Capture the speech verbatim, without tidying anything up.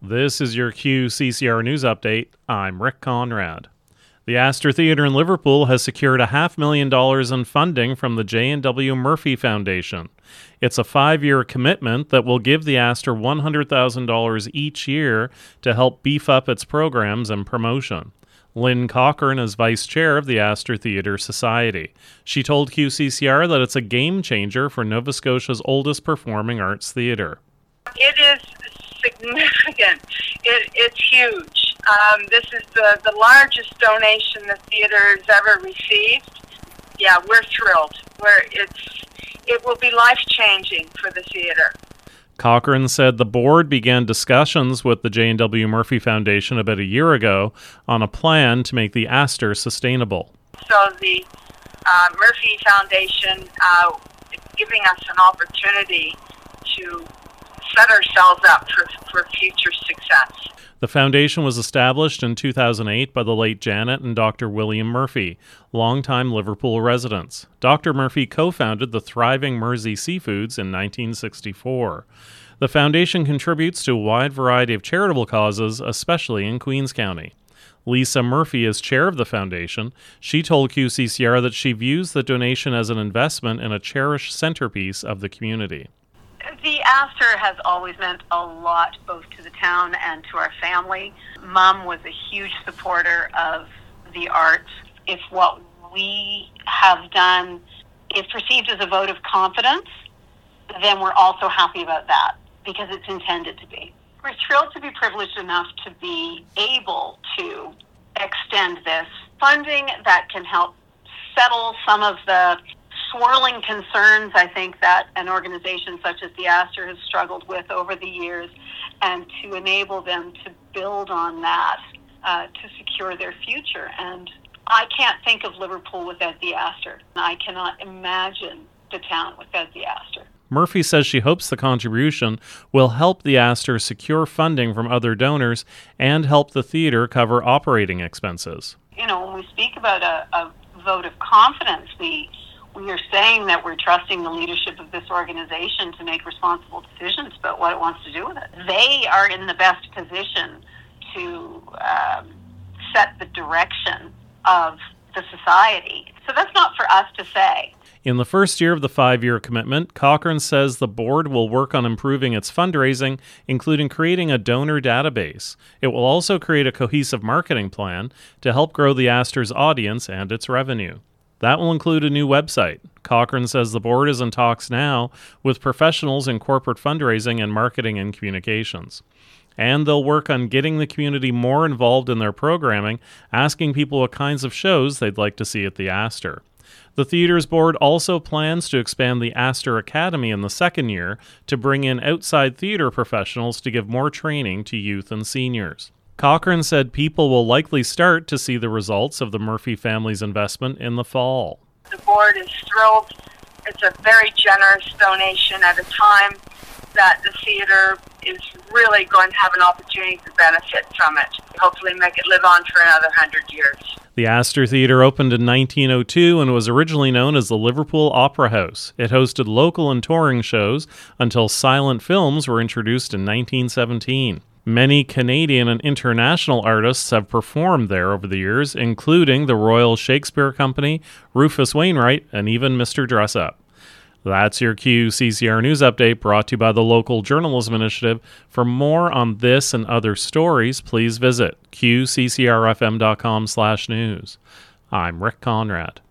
This is your Q C C R News Update. I'm Rick Conrad. The Astor Theatre in Liverpool has secured a half million dollars in funding from the J and W Murphy Foundation. It's a five-year commitment that will give the Astor one hundred thousand dollars each year to help beef up its programs and promotion. Lynn Cochrane is vice chair of the Astor Theatre Society. She told Q C C R that it's a game changer for Nova Scotia's oldest performing arts theatre. It is significant. It, it's huge. Um, this is the, the largest donation the theatre has ever received. Yeah, we're thrilled. We're, it's, it will be life-changing for the theatre. Cochrane said the board began discussions with the J and W Murphy Foundation about a year ago on a plan to make the Astor sustainable. So the uh, Murphy Foundation uh, is giving us an opportunity to set ourselves up for, for future success. The foundation was established in two thousand eight by the late Janet and Doctor William Murphy, longtime Liverpool residents. Doctor Murphy co-founded the thriving Mersey Seafoods in nineteen sixty-four. The foundation contributes to a wide variety of charitable causes, especially in Queens County. Lisa Murphy is chair of the foundation. She told Q C C R that she views the donation as an investment in a cherished centerpiece of the community. The Astor has always meant a lot both to the town and to our family. Mom was a huge supporter of the arts. If what we have done is perceived as a vote of confidence, then we're also happy about that because it's intended to be. We're thrilled to be privileged enough to be able to extend this funding that can help settle some of the swirling concerns, I think, that an organization such as the Astor has struggled with over the years, and to enable them to build on that uh, to secure their future. And I can't think of Liverpool without the Astor. I cannot imagine the town without the Astor. Murphy says she hopes the contribution will help the Astor secure funding from other donors and help the theatre cover operating expenses. You know, when we speak about a, a vote of confidence, we We are saying that we're trusting the leadership of this organization to make responsible decisions about what it wants to do with it. They are in the best position to um, set the direction of the society. So that's not for us to say. In the first year of the five-year commitment, Cochrane says the board will work on improving its fundraising, including creating a donor database. It will also create a cohesive marketing plan to help grow the Astor's audience and its revenue. That will include a new website. Cochrane says the board is in talks now with professionals in corporate fundraising and marketing and communications. And they'll work on getting the community more involved in their programming, asking people what kinds of shows they'd like to see at the Astor. The theatre's board also plans to expand the Astor Academy in the second year to bring in outside theater professionals to give more training to youth and seniors. Cochrane said people will likely start to see the results of the Murphy family's investment in the fall. The board is thrilled. It's a very generous donation at a time that the theatre is really going to have an opportunity to benefit from it. Hopefully make it live on for another hundred years. The Astor Theatre opened in nineteen oh two and was originally known as the Liverpool Opera House. It hosted local and touring shows until silent films were introduced in nineteen seventeen. Many Canadian and international artists have performed there over the years, including the Royal Shakespeare Company, Rufus Wainwright, and even Mister Dressup. That's your Q C C R News Update, brought to you by the Local Journalism Initiative. For more on this and other stories, please visit q c c r f m dot com slash news. I'm Rick Conrad.